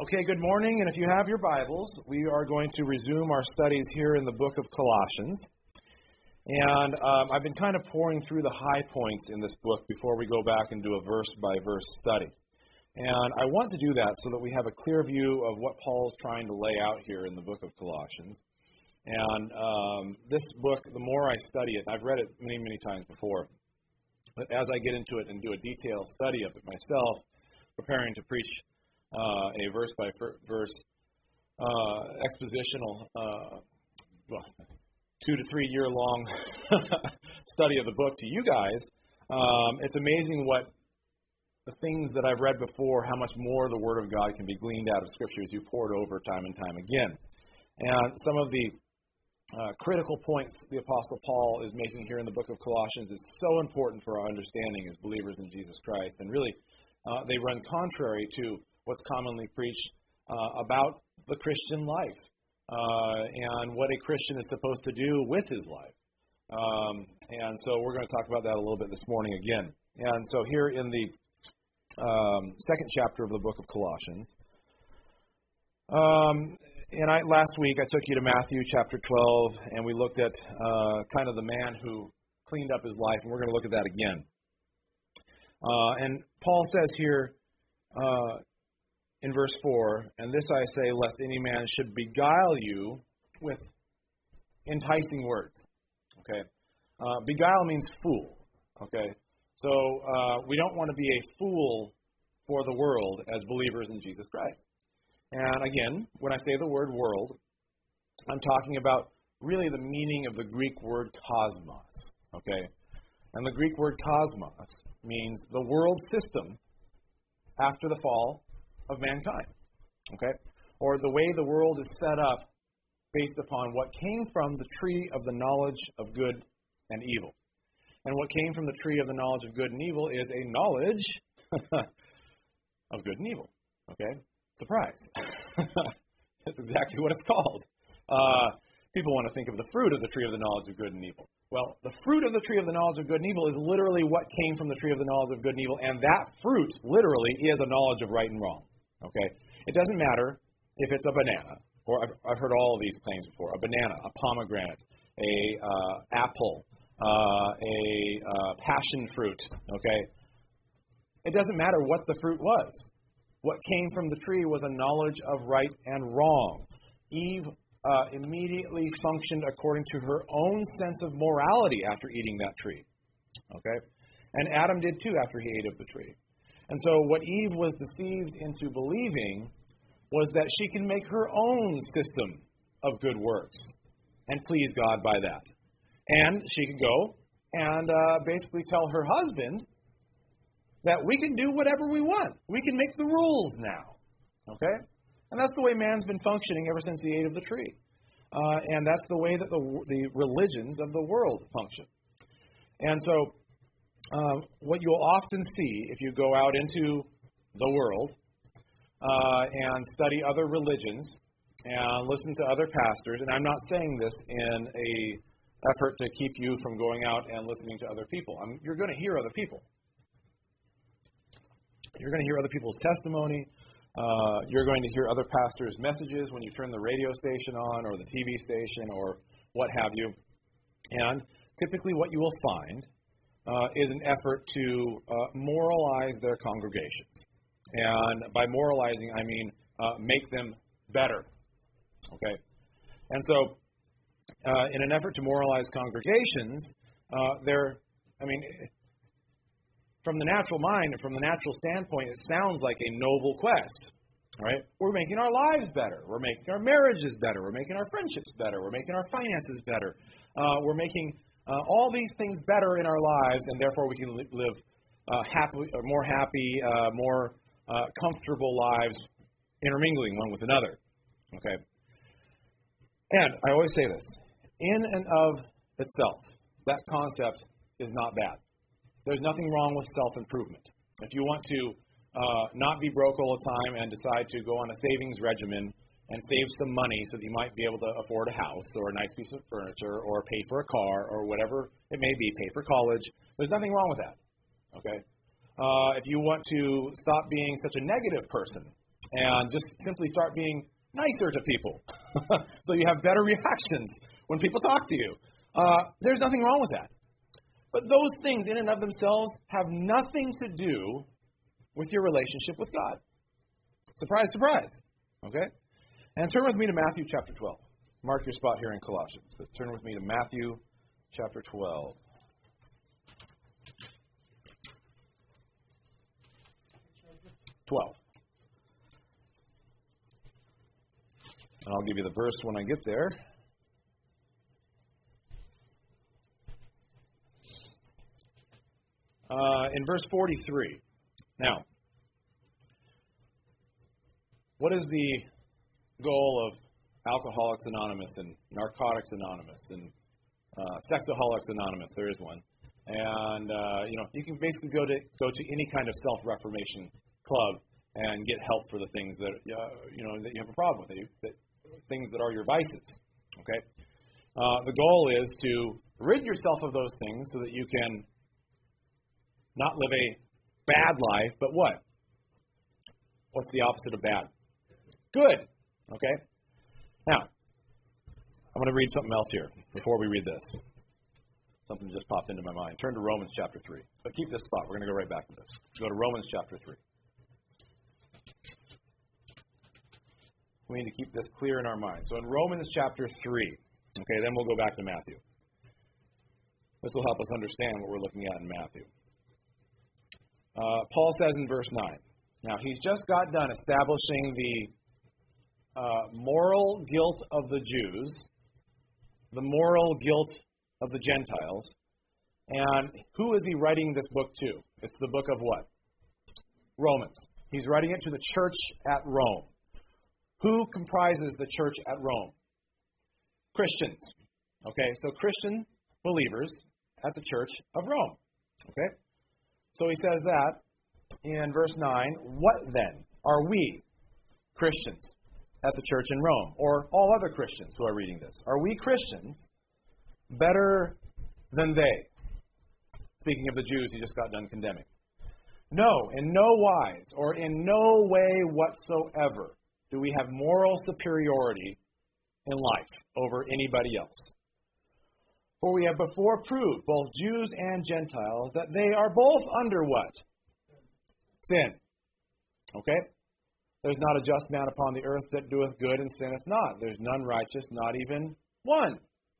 Okay, good morning, and if you have your Bibles, we are going to resume our studies here in the book of Colossians. And I've been kind of pouring through the high points in this book before we go back and do a verse-by-verse study. And I want to do that so that we have a clear view of what Paul's trying to lay out here in the book of Colossians. And this book, the more I study it, I've read it many, many times before, but as I get into it and do a detailed study of it myself, preparing to preach a verse-by-verse expositional, 2 to 3 year long study of the book to you guys. It's amazing what the things that I've read before, how much more the Word of God can be gleaned out of Scripture as you pour it over time and time again. And some of the critical points the Apostle Paul is making here in the book of Colossians is so important for our understanding as believers in Jesus Christ. And really, they run contrary to what's commonly preached about the Christian life and what a Christian is supposed to do with his life. And so we're going to talk about that a little bit this morning again. And so here in the second chapter of the book of Colossians, last week I took you to Matthew chapter 12, and we looked at kind of the man who cleaned up his life, and we're going to look at that again. And Paul says here, in verse 4, and this I say, lest any man should beguile you with enticing words. Okay? Beguile means fool. Okay? So we don't want to be a fool for the world as believers in Jesus Christ. And again, when I say the word world, I'm talking about really the meaning of the Greek word cosmos. Okay? And the Greek word cosmos means the world system after the fall of mankind, okay? Or the way the world is set up based upon what came from the tree of the knowledge of good and evil. And what came from the tree of the knowledge of good and evil is a knowledge of good and evil, okay? Surprise. That's exactly what it's called. People want to think of the fruit of the tree of the knowledge of good and evil. Well, the fruit of the tree of the knowledge of good and evil is literally what came from the tree of the knowledge of good and evil, and that fruit literally is a knowledge of right and wrong. Okay? It doesn't matter if it's a banana, or I've heard all of these claims before, a banana, a pomegranate, a apple, a passion fruit, okay? It doesn't matter what the fruit was. What came from the tree was a knowledge of right and wrong. Eve immediately functioned according to her own sense of morality after eating that tree. Okay? And Adam did too after he ate of the tree. And so what Eve was deceived into believing was that she can make her own system of good works and please God by that. And she could go and basically tell her husband that we can do whatever we want. We can make the rules now. Okay? And that's the way man's been functioning ever since he ate of the tree. And that's the way that the religions of the world function. And so what you'll often see if you go out into the world and study other religions and listen to other pastors, and I'm not saying this in a effort to keep you from going out and listening to other people. You're going to hear other people. You're going to hear other people's testimony. You're going to hear other pastors' messages when you turn the radio station on or the TV station or what have you. And typically what you will find is an effort to moralize their congregations. And by moralizing, I mean make them better. Okay? And so in an effort to moralize congregations, from the natural mind and from the natural standpoint, it sounds like a noble quest, right? We're making our lives better. We're making our marriages better. We're making our friendships better. We're making our finances better. We're making all these things better in our lives, and therefore we can live more happy, more comfortable lives, intermingling one with another, okay? And I always say this, in and of itself, that concept is not bad. There's nothing wrong with self-improvement. If you want to not be broke all the time and decide to go on a savings regimen and save some money so that you might be able to afford a house or a nice piece of furniture or pay for a car or whatever it may be, pay for college, there's nothing wrong with that. Okay? If you want to stop being such a negative person and just simply start being nicer to people. So you have better reactions when people talk to you. There's nothing wrong with that. But those things in and of themselves have nothing to do with your relationship with God. Surprise, surprise. Okay? And turn with me to Matthew chapter 12. Mark your spot here in Colossians. But turn with me to Matthew chapter 12. And I'll give you the verse when I get there. In verse 43. Now, what is the goal of Alcoholics Anonymous and Narcotics Anonymous and Sexaholics Anonymous? There is one. And, you can basically go to any kind of self-reformation club and get help for the things that, that you have a problem with, things that are your vices. Okay? The goal is to rid yourself of those things so that you can not live a bad life, but what? What's the opposite of bad? Good. Okay? Now, I'm going to read something else here before we read this. Something just popped into my mind. Turn to Romans chapter 3. But keep this spot. We're going to go right back to this. Go to Romans chapter 3. We need to keep this clear in our mind. So in Romans chapter 3, okay, then we'll go back to Matthew. This will help us understand what we're looking at in Matthew. Paul says in verse 9, now he's just got done establishing the moral guilt of the Jews, the moral guilt of the Gentiles, and who is he writing this book to? It's the book of what? Romans. He's writing it to the church at Rome. Who comprises the church at Rome? Christians. Okay, so Christian believers at the church of Rome. Okay? So he says that in verse 9, what then are we, Christians, at the church in Rome, or all other Christians who are reading this? Are we Christians better than they? Speaking of the Jews he just got done condemning. No, in no wise, or in no way whatsoever do we have moral superiority in life over anybody else. For we have before proved, both Jews and Gentiles, that they are both under what? Sin. Okay? There's not a just man upon the earth that doeth good and sinneth not. There's none righteous, not even one.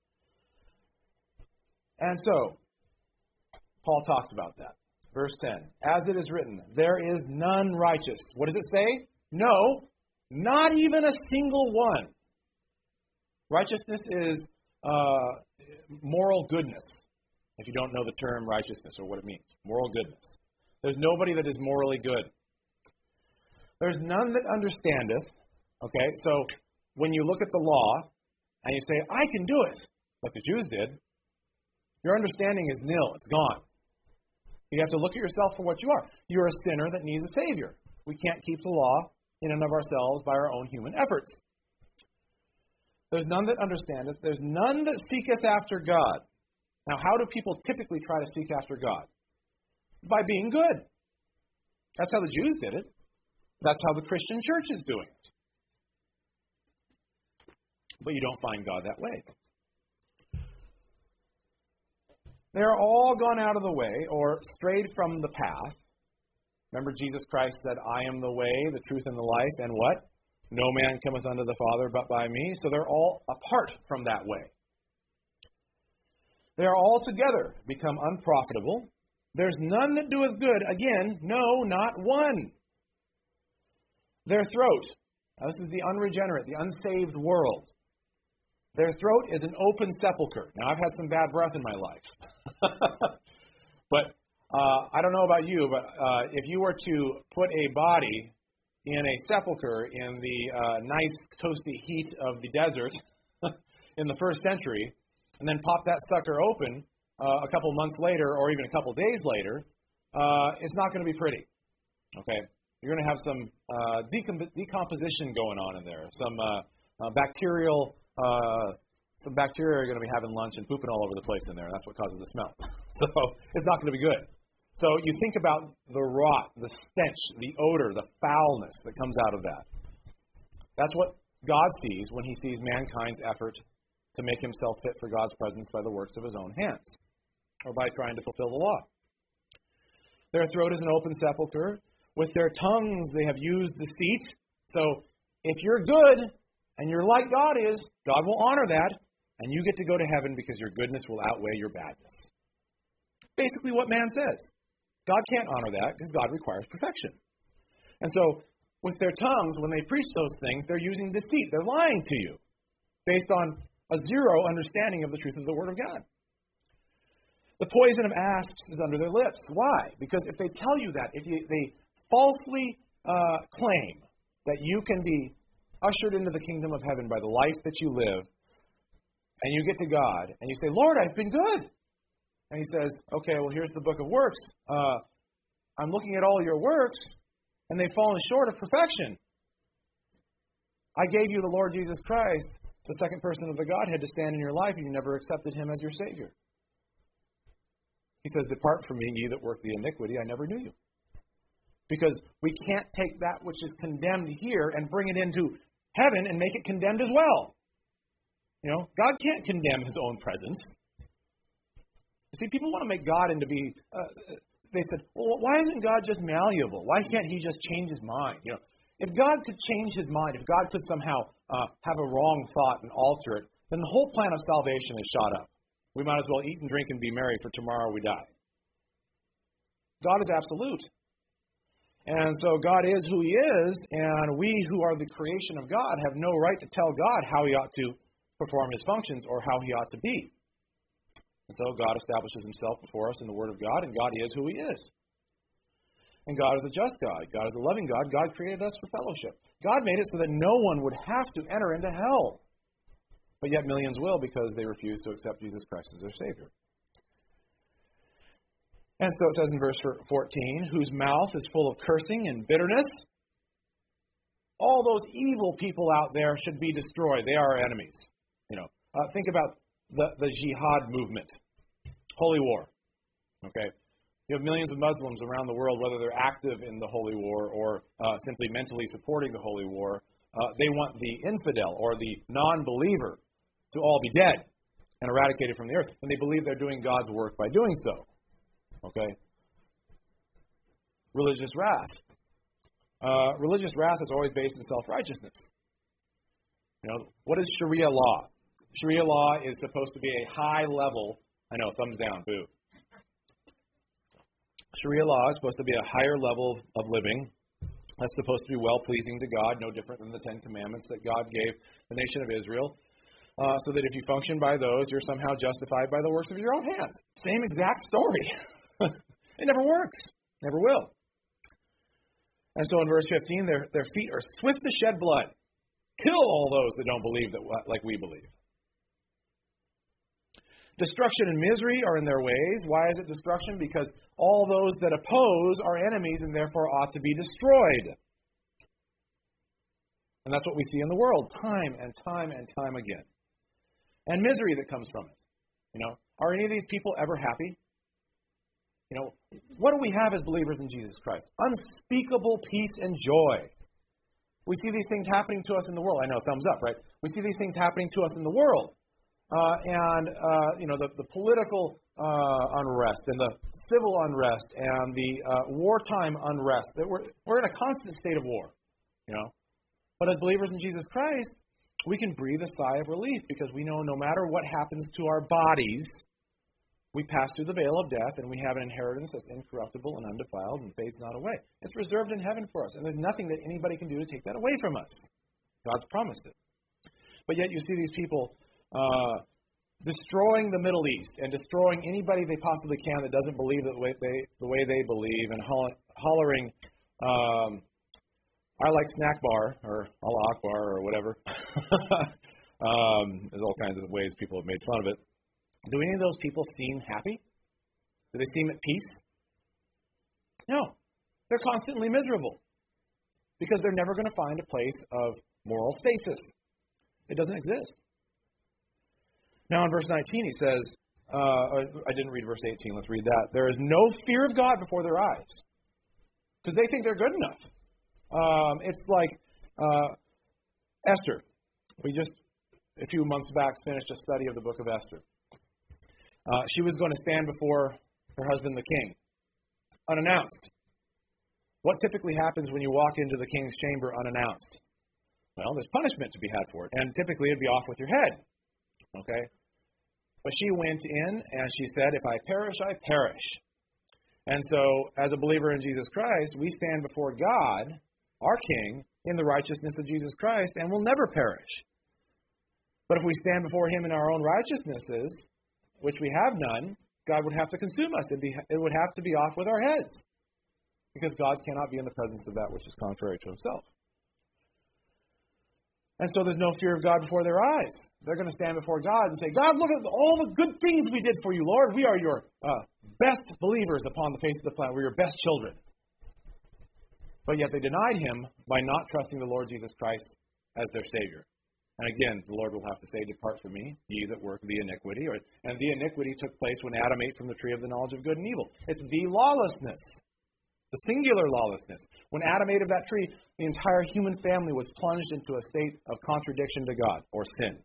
And so, Paul talks about that. Verse 10, as it is written, there is none righteous. What does it say? No, not even a single one. Righteousness is moral goodness, if you don't know the term righteousness or what it means. Moral goodness. There's nobody that is morally good. There's none that understandeth. Okay, so when you look at the law and you say, I can do it, like the Jews did, your understanding is nil. It's gone. You have to look at yourself for what you are. You're a sinner that needs a Savior. We can't keep the law in and of ourselves by our own human efforts. There's none that understandeth. There's none that seeketh after God. Now, how do people typically try to seek after God? By being good. That's how the Jews did it. That's how the Christian church is doing it. But you don't find God that way. They are all gone out of the way or strayed from the path. Remember, Jesus Christ said, I am the way, the truth, and the life, and what? No man cometh unto the Father but by me. So they're all apart from that way. They are all together become unprofitable. There's none that doeth good. Again, no, not one. Their throat. Now this is the unregenerate, the unsaved world. Their throat is an open sepulcher. Now, I've had some bad breath in my life. But I don't know about you, but if you were to put a body in a sepulcher in the nice toasty heat of the desert in the first century, and then pop that sucker open a couple months later or even a couple days later, it's not going to be pretty. Okay? You're going to have some decomposition going on in there, some bacterial. Some bacteria are going to be having lunch and pooping all over the place in there. That's what causes the smell. So it's not going to be good. So you think about the rot, the stench, the odor, the foulness that comes out of that. That's what God sees when he sees mankind's effort to make himself fit for God's presence by the works of his own hands, or by trying to fulfill the law. Their throat is an open sepulchre. With their tongues they have used deceit. So if you're good and you're like God is, God will honor that, and you get to go to heaven because your goodness will outweigh your badness. Basically what man says. God can't honor that because God requires perfection. And so with their tongues, when they preach those things, they're using deceit. They're lying to you based on a zero understanding of the truth of the Word of God. The poison of asps is under their lips. Why? Because if they tell you that, if they falsely claim that you can be ushered into the kingdom of heaven by the life that you live, and you get to God, and you say, Lord, I've been good. And he says, okay, well, here's the book of works. I'm looking at all your works, and they've fallen short of perfection. I gave you the Lord Jesus Christ, the second person of the Godhead, to stand in your life, and you never accepted him as your Savior. He says, depart from me, ye that work the iniquity, I never knew you. Because we can't take that which is condemned here and bring it into heaven and make it condemned as well. You know, God can't condemn his own presence. You see, people want to make God into be, they said, well, why isn't God just malleable? Why can't he just change his mind? You know, if God could change his mind, if God could somehow have a wrong thought and alter it, then the whole plan of salvation is shot up. We might as well eat and drink and be merry, for tomorrow we die. God is absolute. And so God is who he is, and we who are the creation of God have no right to tell God how he ought to perform his functions or how he ought to be. And so God establishes himself before us in the Word of God, and God is who he is. And God is a just God. God is a loving God. God created us for fellowship. God made it so that no one would have to enter into hell. But yet millions will because they refuse to accept Jesus Christ as their Savior. And so it says in verse 14, whose mouth is full of cursing and bitterness. All those evil people out there should be destroyed. They are our enemies. You know, think about the jihad movement, holy war. Okay, you have millions of Muslims around the world, whether they're active in the holy war or simply mentally supporting the holy war. They want the infidel or the non-believer to all be dead and eradicated from the earth, and they believe they're doing God's work by doing so. Okay? Religious wrath. Religious wrath is always based in self-righteousness. You know, what is Sharia law? Sharia law is supposed to be a high level. I know, thumbs down, boo. Sharia law is supposed to be a higher level of living. That's supposed to be well-pleasing to God, no different than the Ten Commandments that God gave the nation of Israel. So that if you function by those, you're somehow justified by the works of your own hands. Same exact story. It never works. Never will. And so in verse 15, their feet are swift to shed blood. Kill all those that don't believe that like we believe. Destruction and misery are in their ways. Why is it destruction? Because all those that oppose are enemies and therefore ought to be destroyed. And that's what we see in the world time and time and time again. And misery that comes from it. You know, are any of these people ever happy? You know, what do we have as believers in Jesus Christ? Unspeakable peace and joy. We see these things happening to us in the world. I know, thumbs up, right? We see these things happening to us in the world. You know, the political unrest and the civil unrest and the wartime unrest. That we're in a constant state of war, you know. But as believers in Jesus Christ, we can breathe a sigh of relief because we know no matter what happens to our bodies, we pass through the veil of death and we have an inheritance that's incorruptible and undefiled and fades not away. It's reserved in heaven for us, and there's nothing that anybody can do to take that away from us. God's promised it. But yet you see these people destroying the Middle East and destroying anybody they possibly can that doesn't believe the way they believe, and hollering, I like snack bar, or Allah Akbar, or whatever. There's all kinds of ways people have made fun of it. Do any of those people seem happy? Do they seem at peace? No. They're constantly miserable because they're never going to find a place of moral stasis. It doesn't exist. Now in verse 19 he says, I didn't read verse 18. Let's read that. There is no fear of God before their eyes. Because they think they're good enough. It's like Esther. We just, a few months back, finished a study of the book of Esther. She was going to stand before her husband, the king, unannounced. What typically happens when you walk into the king's chamber unannounced? Well, there's punishment to be had for it. And typically it'd be off with your head. Okay? But she went in and she said, if I perish, I perish. And so, as a believer in Jesus Christ, we stand before God, our King, in the righteousness of Jesus Christ, and will never perish. But if we stand before Him in our own righteousnesses, which we have none, God would have to consume us. It would have to be off with our heads. Because God cannot be in the presence of that which is contrary to Himself. And so there's no fear of God before their eyes. They're going to stand before God and say, God, look at all the good things we did for you, Lord. We are your best believers upon the face of the planet. We're your best children. But yet they denied Him by not trusting the Lord Jesus Christ as their Savior. And again, the Lord will have to say, depart from me, ye that work the iniquity. And the iniquity took place when Adam ate from the tree of the knowledge of good and evil. It's the lawlessness. The singular lawlessness. When Adam ate of that tree, the entire human family was plunged into a state of contradiction to God, or sin.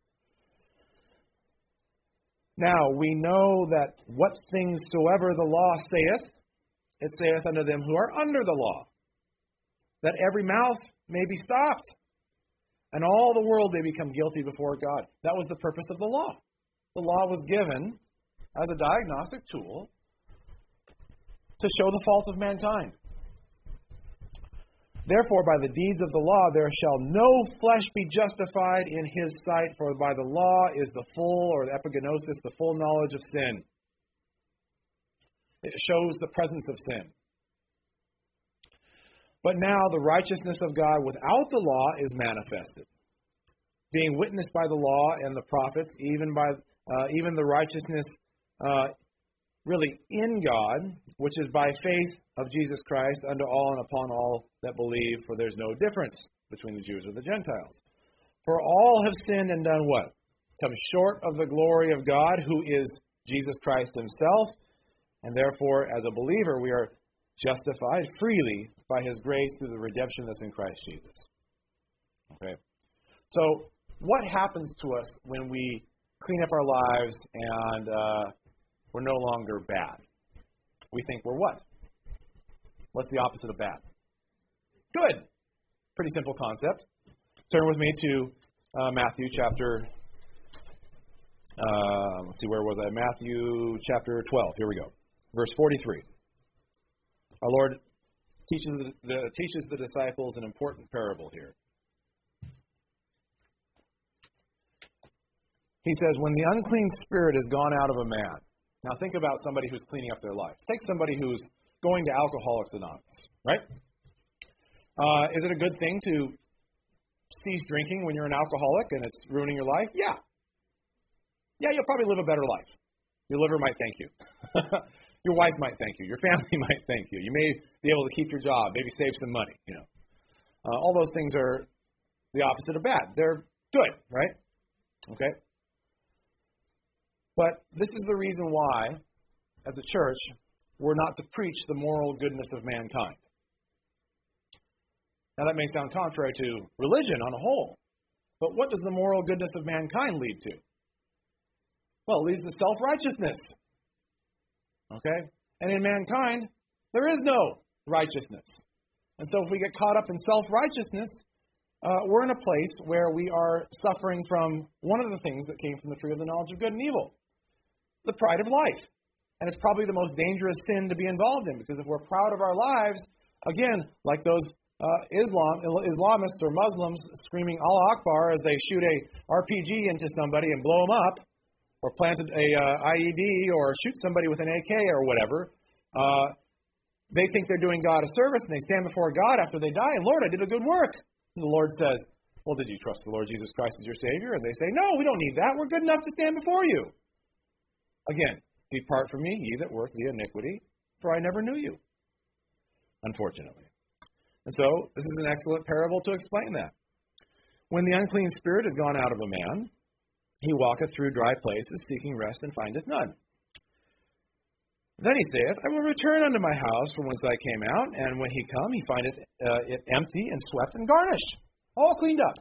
Now, we know that what things soever the law saith, it saith unto them who are under the law, that every mouth may be stopped, and all the world may become guilty before God. That was the purpose of the law. The law was given as a diagnostic tool to show the fault of mankind. Therefore, by the deeds of the law, there shall no flesh be justified in His sight, for by the law is the full, or the epigenosis, the full knowledge of sin. It shows the presence of sin. But now the righteousness of God without the law is manifested, being witnessed by the law and the prophets, even the righteousness really in God, which is by faith of Jesus Christ unto all and upon all that believe, for there's no difference between the Jews or the Gentiles. For all have sinned and done what? Come short of the glory of God, who is Jesus Christ Himself, and therefore, as a believer, we are justified freely by His grace through the redemption that's in Christ Jesus. Okay? So, what happens to us when we clean up our lives and we're no longer bad? We think we're what? What's the opposite of bad? Good. Pretty simple concept. Turn with me to Matthew chapter, let's see, where was I? Matthew chapter 12. Here we go. Verse 43. Our Lord teaches the disciples an important parable here. He says, when the unclean spirit is gone out of a man. Now think about somebody who's cleaning up their life. Take somebody who's going to Alcoholics Anonymous, right? Is it a good thing to cease drinking when you're an alcoholic and it's ruining your life? Yeah. Yeah, you'll probably live a better life. Your liver might thank you. Your wife might thank you. Your family might thank you. You may be able to keep your job, maybe save some money. All those things are the opposite of bad. They're good, right? Okay? But this is the reason why, as a church, we're not to preach the moral goodness of mankind. Now, that may sound contrary to religion on a whole, but what does the moral goodness of mankind lead to? Well, it leads to self-righteousness. Okay? And in mankind, there is no righteousness. And so if we get caught up in self-righteousness, we're in a place where we are suffering from one of the things that came from the tree of the knowledge of good and evil, the pride of life. And it's probably the most dangerous sin to be involved in, because if we're proud of our lives, again, like those Islamists or Muslims screaming Allah Akbar as they shoot a RPG into somebody and blow them up, or plant a IED or shoot somebody with an AK or whatever, they think they're doing God a service, and they stand before God after they die, and Lord, I did a good work. And the Lord says, well, did you trust the Lord Jesus Christ as your Savior? And they say, no, we don't need that. We're good enough to stand before you. Again, depart from me, ye that work the iniquity, for I never knew you. Unfortunately. And so, this is an excellent parable to explain that. When the unclean spirit is gone out of a man, he walketh through dry places, seeking rest, and findeth none. Then he saith, I will return unto my house from whence I came out, and when he come, he findeth it empty and swept and garnished, all cleaned up.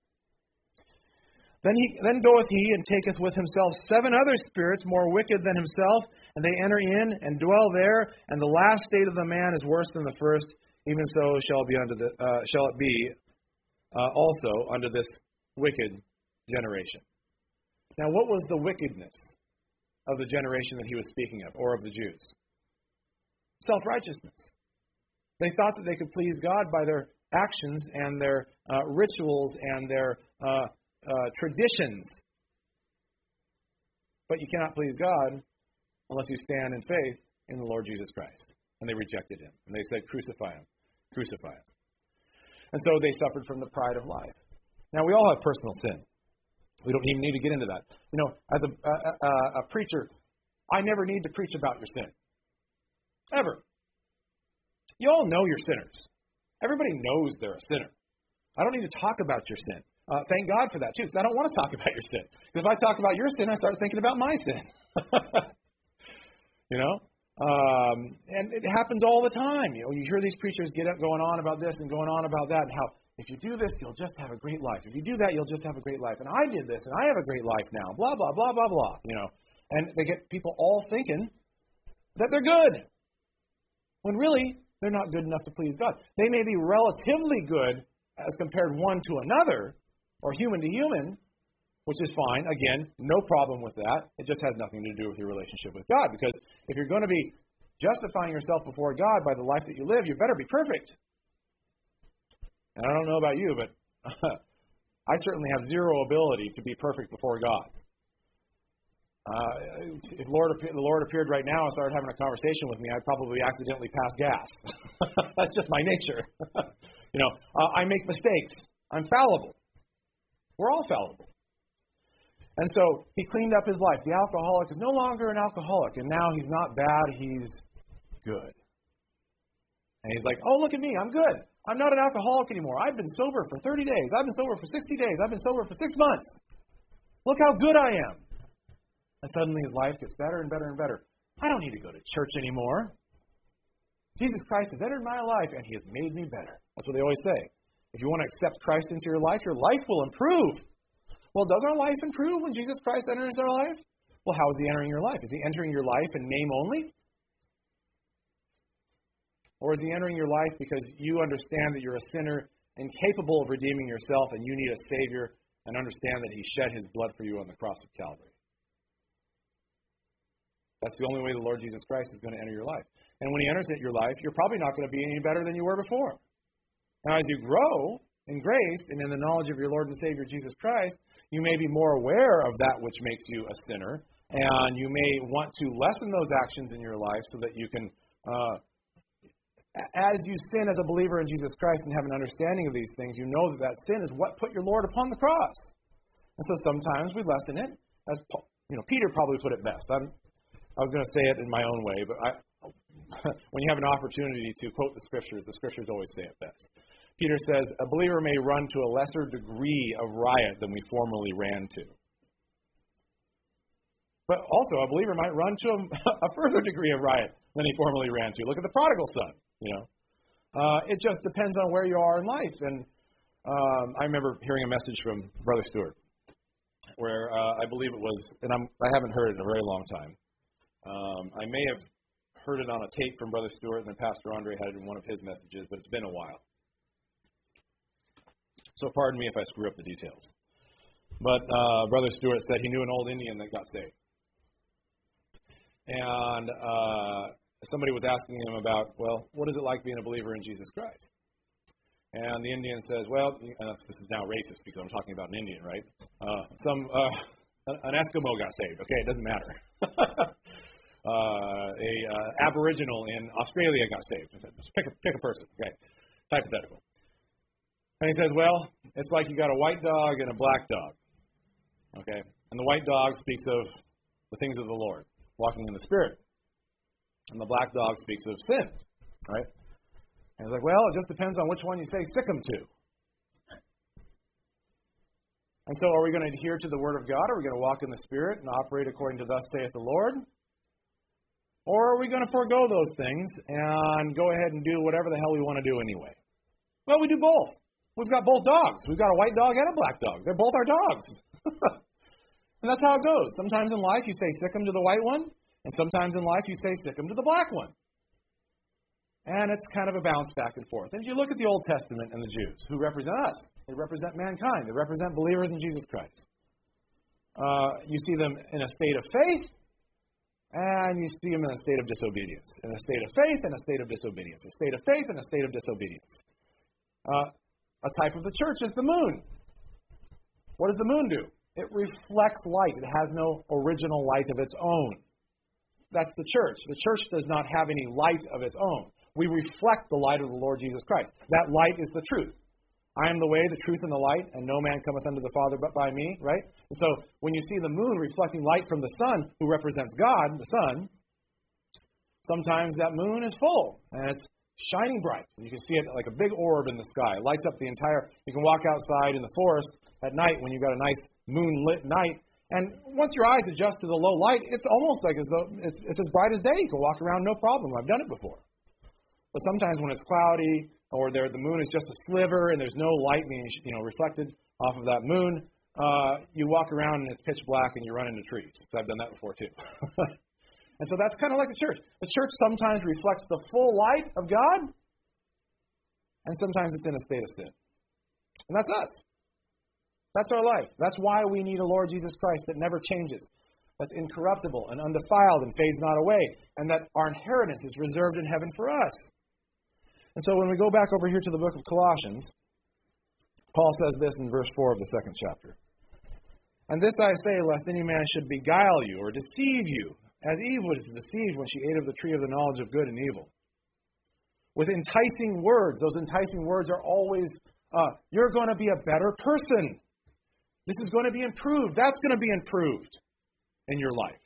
Then goeth he and taketh with himself 7 other spirits more wicked than himself, and they enter in and dwell there. And the last state of the man is worse than the first. Even so shall it be also unto this wicked generation. Now, what was the wickedness of the generation that he was speaking of, or of the Jews? Self-righteousness. They thought that they could please God by their actions and their rituals and their traditions. But you cannot please God unless you stand in faith in the Lord Jesus Christ. And they rejected him. And they said, crucify him. Crucify him. And so they suffered from the pride of life. Now, we all have personal sin. We don't even need to get into that. You know, as a preacher, I never need to preach about your sin. Ever. You all know you're sinners. Everybody knows they're a sinner. I don't need to talk about your sin. Thank God for that, too, because I don't want to talk about your sin. Because if I talk about your sin, I start thinking about my sin. You know? And it happens all the time. You know, you hear these preachers get up going on about this and going on about that, and how if you do this, you'll just have a great life. If you do that, you'll just have a great life. And I did this, and I have a great life now. Blah, blah, blah, blah, blah. You know, and they get people all thinking that they're good, when really they're not good enough to please God. They may be relatively good as compared one to another, or human to human, which is fine. Again, no problem with that. It just has nothing to do with your relationship with God. Because if you're going to be justifying yourself before God by the life that you live, you better be perfect. And I don't know about you, but I certainly have zero ability to be perfect before God. If the Lord appeared right now and started having a conversation with me, I'd probably accidentally pass gas. That's just my nature. You know, I make mistakes. I'm fallible. We're all fallible. And so he cleaned up his life. The alcoholic is no longer an alcoholic, and now he's not bad, he's good. And he's like, oh, look at me, I'm good. I'm not an alcoholic anymore. I've been sober for 30 days. I've been sober for 60 days. I've been sober for 6 months. Look how good I am. And suddenly his life gets better and better and better. I don't need to go to church anymore. Jesus Christ has entered my life, and he has made me better. That's what they always say. If you want to accept Christ into your life will improve. Well, does our life improve when Jesus Christ enters our life? Well, how is he entering your life? Is he entering your life in name only? Or is he entering your life because you understand that you're a sinner, incapable of redeeming yourself, and you need a Savior, and understand that he shed his blood for you on the cross of Calvary? That's the only way the Lord Jesus Christ is going to enter your life. And when he enters into your life, you're probably not going to be any better than you were before. Now, as you grow in grace and in the knowledge of your Lord and Savior Jesus Christ, you may be more aware of that which makes you a sinner, and you may want to lessen those actions in your life so that you can, as you sin as a believer in Jesus Christ and have an understanding of these things, you know that that sin is what put your Lord upon the cross. And so sometimes we lessen it, as Peter probably put it best. I was going to say it in my own way, but when you have an opportunity to quote the Scriptures always say it best. Peter says, a believer may run to a lesser degree of riot than we formerly ran to. But also, a believer might run to a further degree of riot than he formerly ran to. Look at the prodigal son, It just depends on where you are in life. And I remember hearing a message from Brother Stewart, where I believe it was, and I haven't heard it in a very long time. I may have heard it on a tape from Brother Stewart, and then Pastor Andre had it in one of his messages, but it's been a while. So pardon me if I screw up the details. But Brother Stewart said he knew an old Indian that got saved. And somebody was asking him about, well, what is it like being a believer in Jesus Christ? And the Indian says, well, this is now racist because I'm talking about an Indian, right? An Eskimo got saved. Okay, it doesn't matter. Aboriginal in Australia got saved. Pick a person. Okay, hypothetical. And he says, well, it's like you got a white dog and a black dog. Okay? And the white dog speaks of the things of the Lord, walking in the Spirit. And the black dog speaks of sin. Right? And he's like, well, it just depends on which one you say sick 'em to. And so are we going to adhere to the Word of God? Are we going to walk in the Spirit and operate according to thus saith the Lord? Or are we going to forego those things and go ahead and do whatever the hell we want to do anyway? Well, we do both. We've got both dogs. We've got a white dog and a black dog. They're both our dogs. And that's how it goes. Sometimes in life you say sick 'em to the white one, and sometimes in life you say sick 'em to the black one. And it's kind of a bounce back and forth. And if you look at the Old Testament and the Jews, who represent us, they represent mankind. They represent believers in Jesus Christ. You see them in a state of faith, and you see them in a state of disobedience. In a state of faith and a state of disobedience. A state of faith and a state of disobedience. A type of the church is the moon. What does the moon do? It reflects light. It has no original light of its own. That's the church. The church does not have any light of its own. We reflect the light of the Lord Jesus Christ. That light is the truth. I am the way, the truth, and the light, and no man cometh unto the Father but by me, right? And so when you see the moon reflecting light from the sun, who represents God, the sun, sometimes that moon is full, and it's shining bright. You can see it like a big orb in the sky. It lights up the entire, you can walk outside in the forest at night when you've got a nice moonlit night, and once your eyes adjust to the low light, it's almost like as though it's as bright as day. You can walk around no problem. I've done it before. But sometimes when it's cloudy or the moon is just a sliver and there's no light being reflected off of that moon, you walk around and it's pitch black and you run into trees. So I've done that before too. And so that's kind of like the church. The church sometimes reflects the full light of God, and sometimes it's in a state of sin. And that's us. That's our life. That's why we need a Lord Jesus Christ that never changes, that's incorruptible and undefiled and fades not away, and that our inheritance is reserved in heaven for us. And so when we go back over here to the book of Colossians, Paul says this in verse 4 of the 2nd chapter. And this I say, lest any man should beguile you or deceive you, as Eve was deceived when she ate of the tree of the knowledge of good and evil. With enticing words. Those enticing words are always, you're going to be a better person. This is going to be improved. That's going to be improved in your life.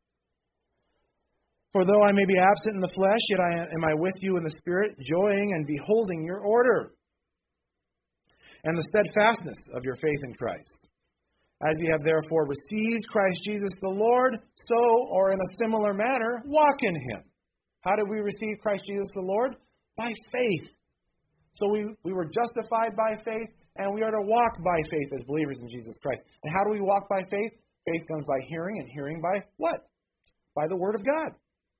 For though I may be absent in the flesh, yet am I with you in the Spirit, joying and beholding your order and the steadfastness of your faith in Christ. As ye have therefore received Christ Jesus the Lord, so, or in a similar manner, walk in Him. How did we receive Christ Jesus the Lord? By faith. So we were justified by faith, and we are to walk by faith as believers in Jesus Christ. And how do we walk by faith? Faith comes by hearing, and hearing by what? By the Word of God.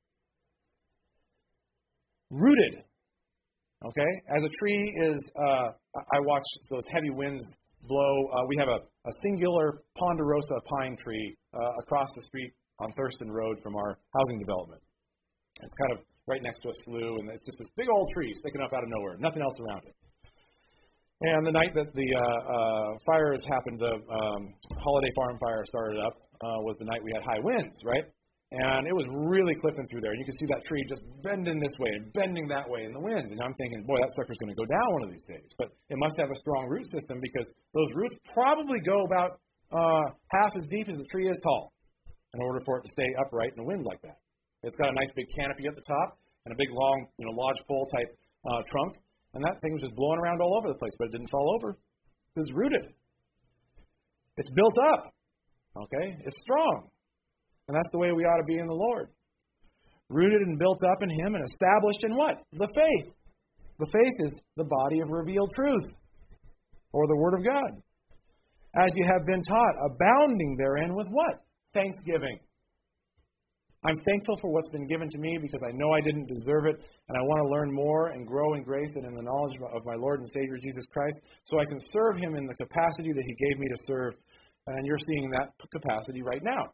Rooted. Okay? As a tree is, I watch those heavy winds blow. We have a singular ponderosa pine tree across the street on Thurston Road from our housing development. It's kind of right next to a slough, and it's just this big old tree sticking up out of nowhere, nothing else around it. And the night that the fires happened, the Holiday Farm fire started up, was the night we had high winds, right? And it was really clipping through there. And you could see that tree just bending this way and bending that way in the winds. And I'm thinking, boy, that sucker's going to go down one of these days. But it must have a strong root system because those roots probably go about half as deep as the tree is tall in order for it to stay upright in a wind like that. It's got a nice big canopy at the top and a big long, lodgepole type trunk. And that thing was just blowing around all over the place, but it didn't fall over. It was rooted. It's built up. Okay? It's strong. And that's the way we ought to be in the Lord. Rooted and built up in Him and established in what? The faith. The faith is the body of revealed truth, or the Word of God. As you have been taught, abounding therein with what? Thanksgiving. I'm thankful for what's been given to me because I know I didn't deserve it, and I want to learn more and grow in grace and in the knowledge of my Lord and Savior Jesus Christ so I can serve Him in the capacity that He gave me to serve. And you're seeing that capacity right now.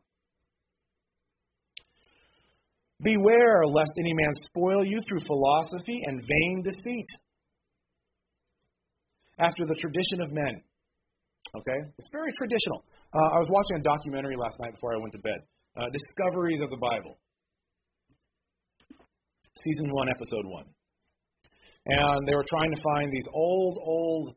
Beware lest any man spoil you through philosophy and vain deceit, after the tradition of men. Okay? It's very traditional. I was watching a documentary last night before I went to bed. Discoveries of the Bible. Season 1, Episode 1. And they were trying to find these old,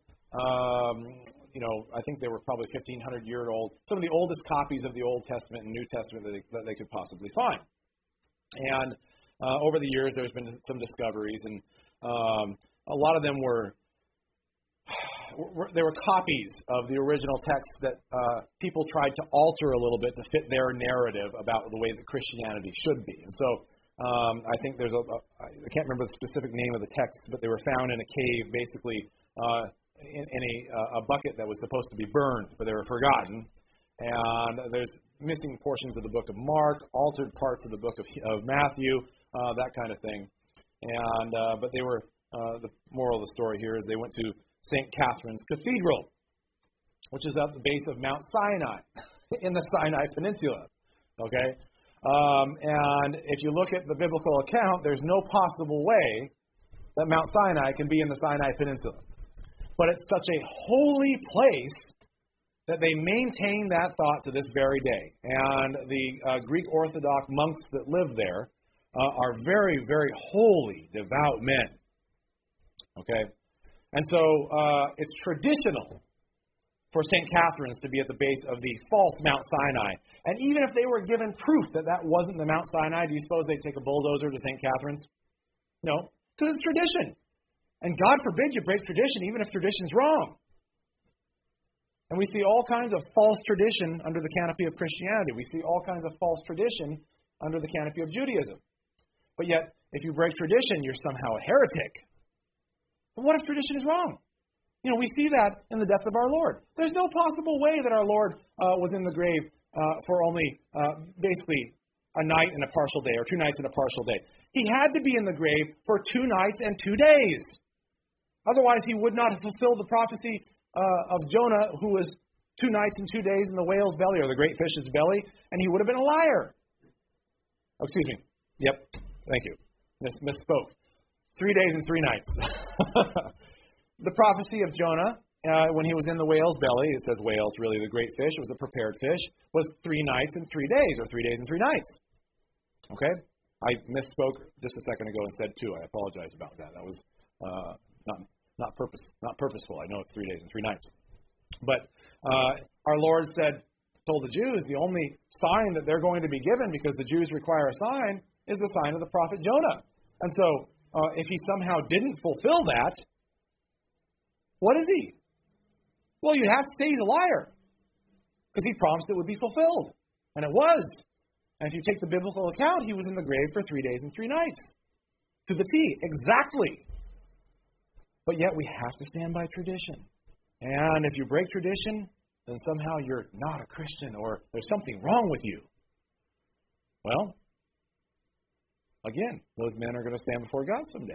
I think they were probably 1,500-year-old, some of the oldest copies of the Old Testament and New Testament that they could possibly find. And over the years, there's been some discoveries, and a lot of them were there were copies of the original text that people tried to alter a little bit to fit their narrative about the way that Christianity should be. And so I think there's I can't remember the specific name of the texts, but they were found in a cave, basically in a bucket that was supposed to be burned, but they were forgotten. And there's missing portions of the book of Mark, altered parts of the book of Matthew, that kind of thing. And but they were the moral of the story here is they went to St. Catherine's Cathedral, which is at the base of Mount Sinai in the Sinai Peninsula. Okay, and if you look at the biblical account, there's no possible way that Mount Sinai can be in the Sinai Peninsula. But it's such a holy place that they maintain that thought to this very day. And the Greek Orthodox monks that live there are very, very holy, devout men. Okay? And so it's traditional for St. Catherine's to be at the base of the false Mount Sinai. And even if they were given proof that that wasn't the Mount Sinai, do you suppose they'd take a bulldozer to St. Catherine's? No, because it's tradition. And God forbid you break tradition, even if tradition's wrong. And we see all kinds of false tradition under the canopy of Christianity. We see all kinds of false tradition under the canopy of Judaism. But yet, if you break tradition, you're somehow a heretic. But what if tradition is wrong? You know, we see that in the death of our Lord. There's no possible way that our Lord was in the grave for only basically a night and a partial day, or 2 nights and a partial day. He had to be in the grave for 2 nights and 2 days. Otherwise, he would not have fulfilled the prophecy of Jonah, who was 2 nights and 2 days in the whale's belly, or the great fish's belly, and he would have been a liar. Oh, excuse me. Yep. Thank you. Misspoke. 3 days and 3 nights. The prophecy of Jonah, when he was in the whale's belly, it says whale, it's really the great fish, it was a prepared fish, was 3 nights and 3 days, or 3 days and 3 nights. Okay? I misspoke just a second ago and said 2. I apologize about that. That was not purposeful. I know it's 3 days and 3 nights. But our Lord told the Jews, the only sign that they're going to be given, because the Jews require a sign, is the sign of the prophet Jonah. And so, if he somehow didn't fulfill that, what is he? Well, you'd have to say he's a liar, because he promised it would be fulfilled. And it was. And if you take the biblical account, he was in the grave for 3 days and 3 nights. To the T, exactly. But yet we have to stand by tradition. And if you break tradition, then somehow you're not a Christian, or there's something wrong with you. Well, again, those men are going to stand before God someday.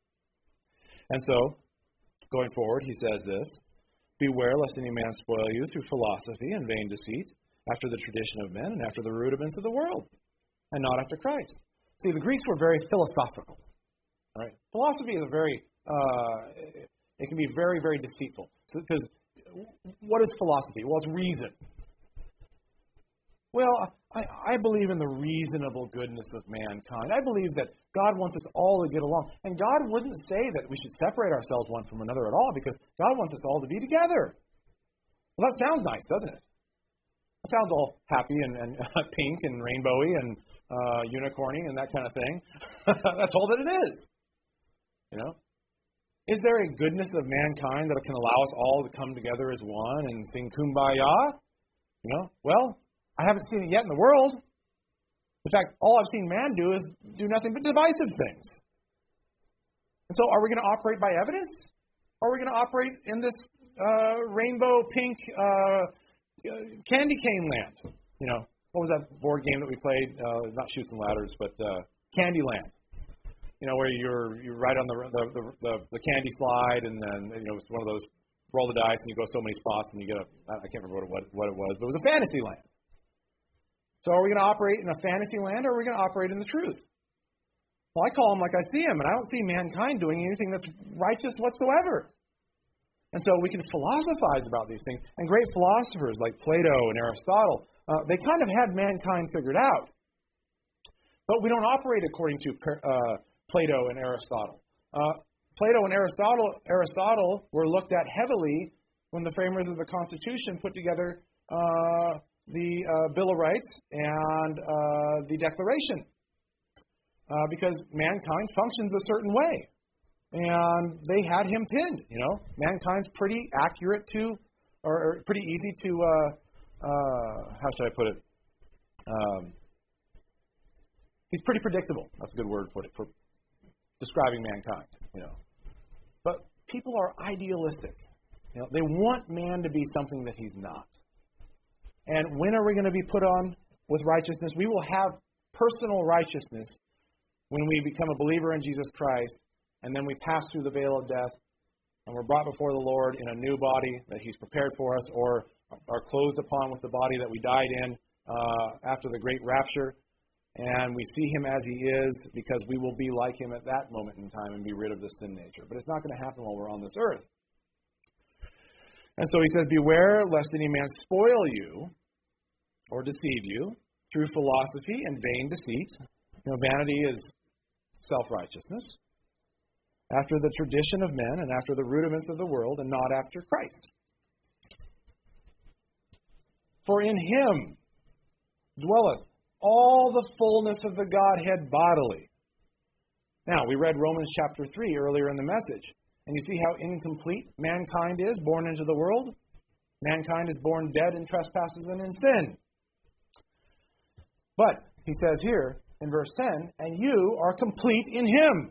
And so, going forward, he says this, "Beware lest any man spoil you through philosophy and vain deceit, after the tradition of men and after the rudiments of the world, and not after Christ." See, the Greeks were very philosophical. Right? Philosophy is it can be very, very deceitful. Because what is philosophy? Well, it's reason. Well, I believe in the reasonable goodness of mankind. I believe that God wants us all to get along. And God wouldn't say that we should separate ourselves one from another at all, because God wants us all to be together. Well, that sounds nice, doesn't it? It sounds all happy and pink and rainbowy and unicorny and that kind of thing. That's all that it is. You know? Is there a goodness of mankind that can allow us all to come together as one and sing Kumbaya? You know? Well, I haven't seen it yet in the world. In fact, all I've seen man do is do nothing but divisive things. And so are we going to operate by evidence? Or are we going to operate in this rainbow pink candy cane land? You know, what was that board game that we played? Not Chutes and Ladders, but Candyland. You know, where you're right on the candy slide, and then it's one of those roll the dice and you go so many spots and you get I can't remember what it was, but it was a fantasy land. So are we going to operate in a fantasy land, or are we going to operate in the truth? Well, I call them like I see them, and I don't see mankind doing anything that's righteous whatsoever. And so we can philosophize about these things. And great philosophers like Plato and Aristotle, they kind of had mankind figured out. But we don't operate according to Plato and Aristotle. Plato and Aristotle were looked at heavily when the framers of the Constitution put together the Bill of Rights and the Declaration, because mankind functions a certain way. and they had him pinned. Mankind's pretty accurate to, or pretty easy to, how should I put it? He's pretty predictable. That's a good word for describing mankind. But people are idealistic. They want man to be something that he's not. And when are we going to be put on with righteousness? We will have personal righteousness when we become a believer in Jesus Christ, and then we pass through the veil of death, and we're brought before the Lord in a new body that He's prepared for us, or are clothed upon with the body that we died in after the great rapture, and we see Him as He is, because we will be like Him at that moment in time and be rid of the sin nature. But it's not going to happen while we're on this earth. And so He says, beware lest any man spoil you or deceive you through philosophy and vain deceit. Vanity is self-righteousness, after the tradition of men and after the rudiments of the world, and not after Christ. For in Him dwelleth all the fullness of the Godhead bodily. Now, we read Romans chapter 3 earlier in the message, and you see how incomplete mankind is, born into the world. Mankind is born dead in trespasses and in sin. But, he says here in verse 10, and you are complete in Him,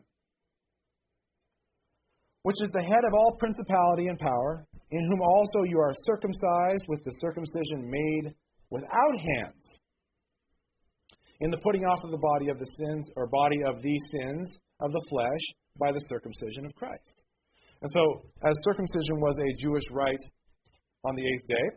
which is the head of all principality and power, in whom also you are circumcised with the circumcision made without hands, in the putting off of the body of the sins, or body of these sins of the flesh, by the circumcision of Christ. And so, as circumcision was a Jewish rite on the 8th day,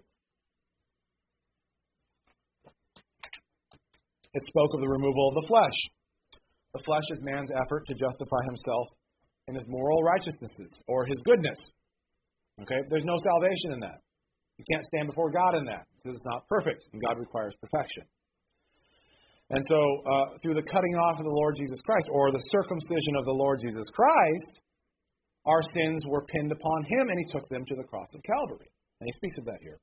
it spoke of the removal of the flesh. The flesh is man's effort to justify himself in his moral righteousnesses or his goodness. Okay? There's no salvation in that. You can't stand before God in that because it's not perfect, and God requires perfection. And so, through the cutting off of the Lord Jesus Christ, or the circumcision of the Lord Jesus Christ, our sins were pinned upon Him, and He took them to the cross of Calvary. And He speaks of that here.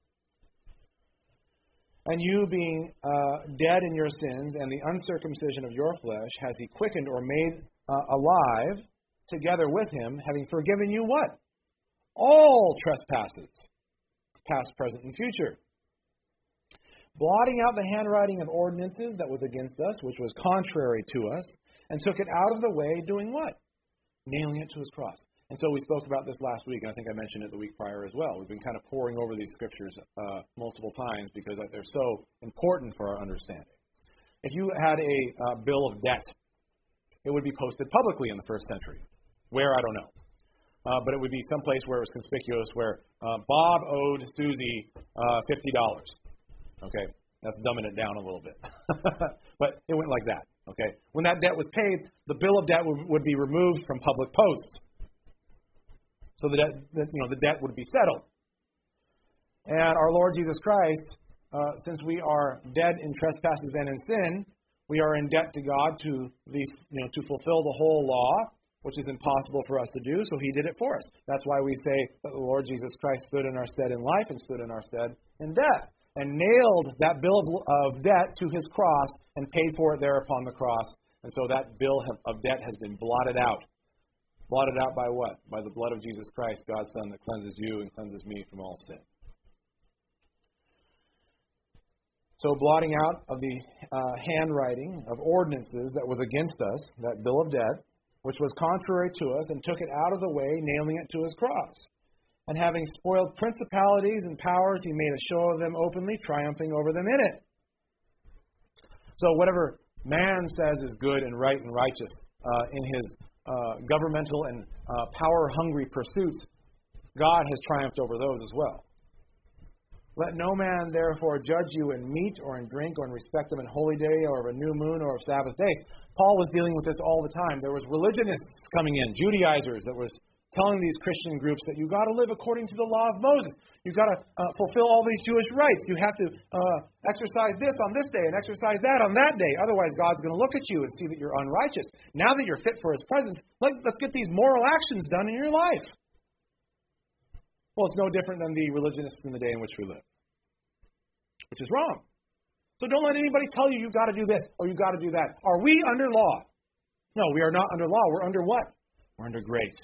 And you being dead in your sins and the uncircumcision of your flesh has He quickened or made alive together with Him, having forgiven you what? All trespasses, past, present, and future. Blotting out the handwriting of ordinances that was against us, which was contrary to us, and took it out of the way, doing what? Nailing it to His cross. And so we spoke about this last week, and I think I mentioned it the week prior as well. We've been kind of poring over these scriptures multiple times because they're so important for our understanding. If you had a bill of debt, it would be posted publicly in the first century. Where, I don't know. But it would be someplace where it was conspicuous, where Bob owed Susie $50. Okay, that's dumbing it down a little bit. But it went like that. Okay, when that debt was paid, the bill of debt would be removed from public posts. So the debt would be settled. And our Lord Jesus Christ, since we are dead in trespasses and in sin, we are in debt to God to fulfill the whole law, which is impossible for us to do. So He did it for us. That's why we say that the Lord Jesus Christ stood in our stead in life and stood in our stead in death, and nailed that bill of debt to His cross and paid for it there upon the cross. And so that bill of debt has been blotted out. Blotted out by what? By the blood of Jesus Christ, God's Son, that cleanses you and cleanses me from all sin. So blotting out of the handwriting of ordinances that was against us, that bill of debt, which was contrary to us, and took it out of the way, nailing it to His cross. And having spoiled principalities and powers, He made a show of them openly, triumphing over them in it. So whatever man says is good and right and righteous in his governmental and power-hungry pursuits, God has triumphed over those as well. Let no man therefore judge you in meat or in drink or in respect of a holy day or of a new moon or of Sabbath days. Paul was dealing with this all the time. There was religionists coming in, Judaizers, that was telling these Christian groups that you got to live according to the law of Moses. You got to fulfill all these Jewish rites. You have to exercise this on this day and exercise that on that day. Otherwise, God's going to look at you and see that you're unrighteous. Now that you're fit for His presence, let's get these moral actions done in your life. Well, it's no different than the religionists in the day in which we live, which is wrong. So don't let anybody tell you you've got to do this or you've got to do that. Are we under law? No, we are not under law. We're under what? We're under grace.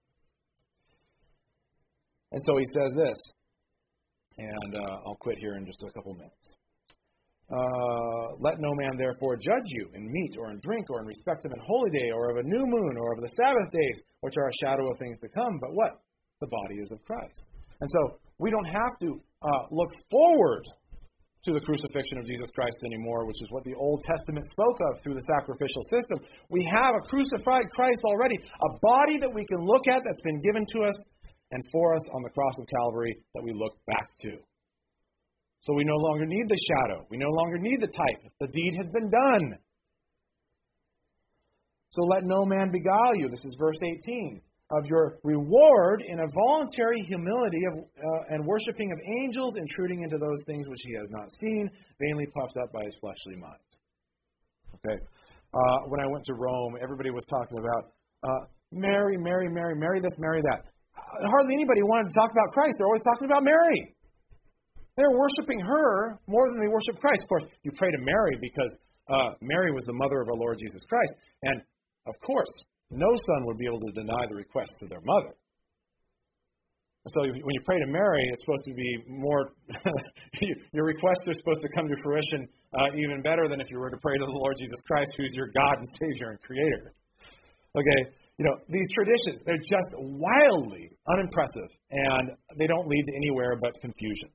And so he says this, and I'll quit here in just a couple minutes. Let no man therefore judge you in meat or in drink or in respect of an holy day or of a new moon or of the Sabbath days, which are a shadow of things to come. But what? The body is of Christ. And so we don't have to look forward to the crucifixion of Jesus Christ anymore, which is what the Old Testament spoke of through the sacrificial system. We have a crucified Christ already, a body that we can look at that's been given to us and for us on the cross of Calvary that we look back to. So we no longer need the shadow. We no longer need the type. The deed has been done. So let no man beguile you, this is verse 18, of your reward in a voluntary humility and worshiping of angels, intruding into those things which he has not seen, vainly puffed up by his fleshly mind. Okay. When I went to Rome, everybody was talking about Mary, Mary, Mary, Mary this, Mary that. Hardly anybody wanted to talk about Christ. They're always talking about Mary. They're worshiping her more than they worship Christ. Of course, you pray to Mary because Mary was the mother of our Lord Jesus Christ. And, of course, no son would be able to deny the requests of their mother. So when you pray to Mary, it's supposed to be more, your requests are supposed to come to fruition even better than if you were to pray to the Lord Jesus Christ, who's your God and Savior and Creator. Okay, these traditions, they're just wildly unimpressive, and they don't lead to anywhere but confusion.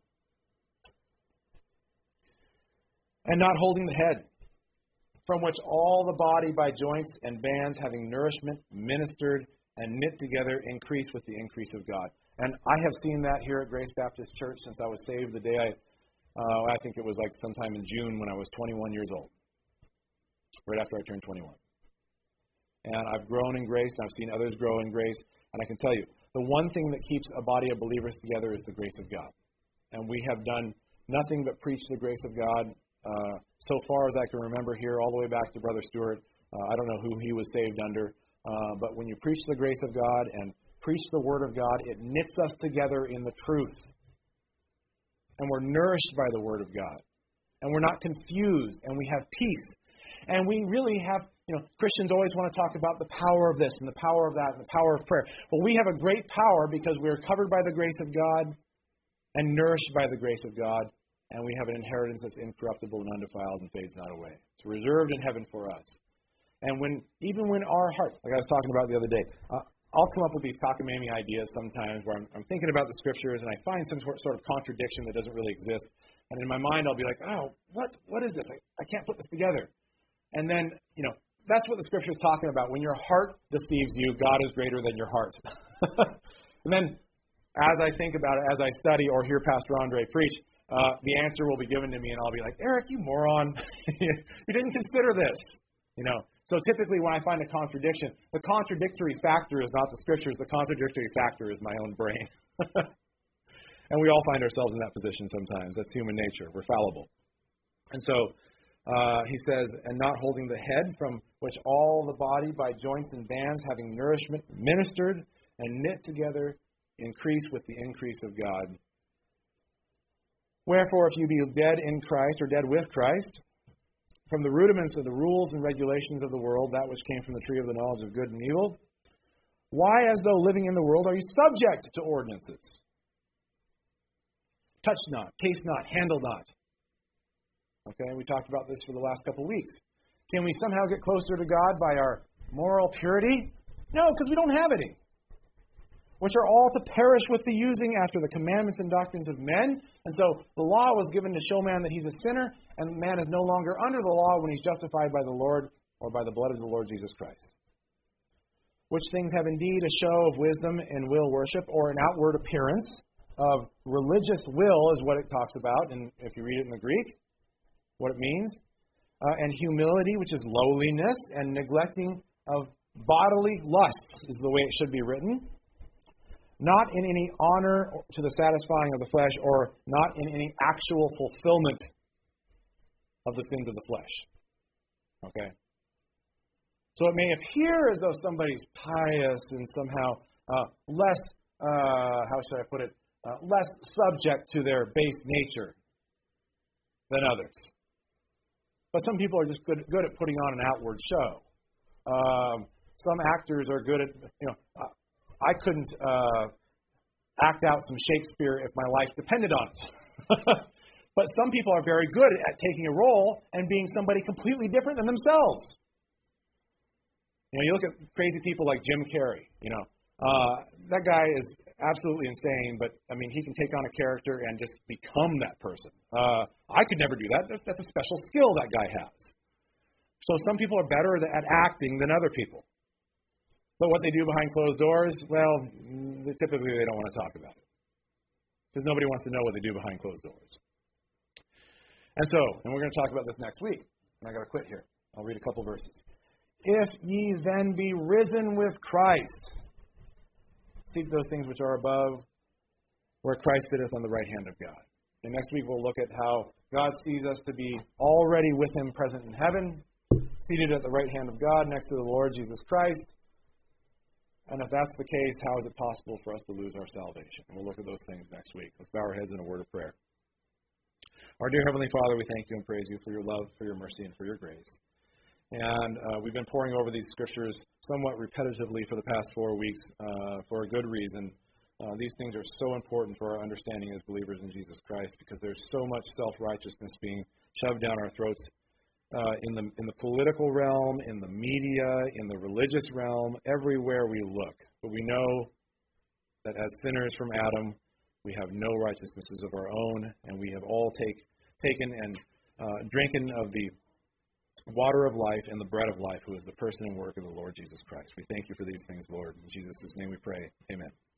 And not holding the head, from which all the body by joints and bands, having nourishment, ministered, and knit together, increase with the increase of God. And I have seen that here at Grace Baptist Church since I was saved the day I think it was like sometime in June when I was 21 years old, right after I turned 21. And I've grown in grace, and I've seen others grow in grace. And I can tell you, the one thing that keeps a body of believers together is the grace of God. And we have done nothing but preach the grace of God so far as I can remember here, all the way back to Brother Stewart. I don't know who he was saved under. But when you preach the grace of God and preach the Word of God, it knits us together in the truth. And we're nourished by the Word of God. And we're not confused. And we have peace. And we really have, Christians always want to talk about the power of this and the power of that and the power of prayer. Well, we have a great power because we are covered by the grace of God and nourished by the grace of God. And we have an inheritance that's incorruptible and undefiled and fades not away. It's reserved in heaven for us. And even when our hearts, like I was talking about the other day, I'll come up with these cockamamie ideas sometimes where I'm thinking about the Scriptures and I find some sort of contradiction that doesn't really exist. And in my mind I'll be like, oh, what is this? I can't put this together. And then, that's what the Scripture is talking about. When your heart deceives you, God is greater than your heart. And then as I think about it, as I study or hear Pastor Andre preach, the answer will be given to me, and I'll be like, Eric, you moron. You didn't consider this. So typically when I find a contradiction, the contradictory factor is not the Scriptures. The contradictory factor is my own brain. And we all find ourselves in that position sometimes. That's human nature. We're fallible. And so he says, and not holding the head, from which all the body by joints and bands, having nourishment, ministered and knit together, increase with the increase of God. Wherefore, if you be dead in Christ, or dead with Christ, from the rudiments of the rules and regulations of the world, that which came from the tree of the knowledge of good and evil, why, as though living in the world, are you subject to ordinances? Touch not, taste not, handle not. Okay, we talked about this for the last couple of weeks. Can we somehow get closer to God by our moral purity? No, because we don't have any. Which are all to perish with the using after the commandments and doctrines of men. And so the law was given to show man that he's a sinner, and man is no longer under the law when he's justified by the Lord or by the blood of the Lord Jesus Christ. Which things have indeed a show of wisdom and will worship, or an outward appearance of religious will is what it talks about, and if you read it in the Greek, what it means. And humility, which is lowliness, and neglecting of bodily lusts is the way it should be written. Not in any honor to the satisfying of the flesh, or not in any actual fulfillment of the sins of the flesh. Okay? So it may appear as though somebody's pious and somehow less, how should I put it, less subject to their base nature than others. But some people are just good at putting on an outward show. some actors are good at, I couldn't act out some Shakespeare if my life depended on it. But some people are very good at taking a role and being somebody completely different than themselves. You look at crazy people like Jim Carrey. That guy is absolutely insane, but he can take on a character and just become that person. I could never do that. That's a special skill that guy has. So some people are better at acting than other people. But what they do behind closed doors, well, typically they don't want to talk about it. Because nobody wants to know what they do behind closed doors. And we're going to talk about this next week. And I got to quit here. I'll read a couple verses. If ye then be risen with Christ, seek those things which are above, where Christ sitteth on the right hand of God. And next week we'll look at how God sees us to be already with Him present in heaven, seated at the right hand of God next to the Lord Jesus Christ. And if that's the case, how is it possible for us to lose our salvation? And we'll look at those things next week. Let's bow our heads in a word of prayer. Our dear Heavenly Father, we thank you and praise you for your love, for your mercy, and for your grace. And we've been poring over these scriptures somewhat repetitively for the past 4 weeks for a good reason. These things are so important for our understanding as believers in Jesus Christ because there's so much self-righteousness being shoved down our throats in the political realm, in the media, in the religious realm, everywhere we look. But we know that as sinners from Adam, we have no righteousnesses of our own, and we have all taken and drinking of the water of life and the bread of life, who is the person and work of the Lord Jesus Christ. We thank you for these things, Lord. In Jesus' name we pray. Amen.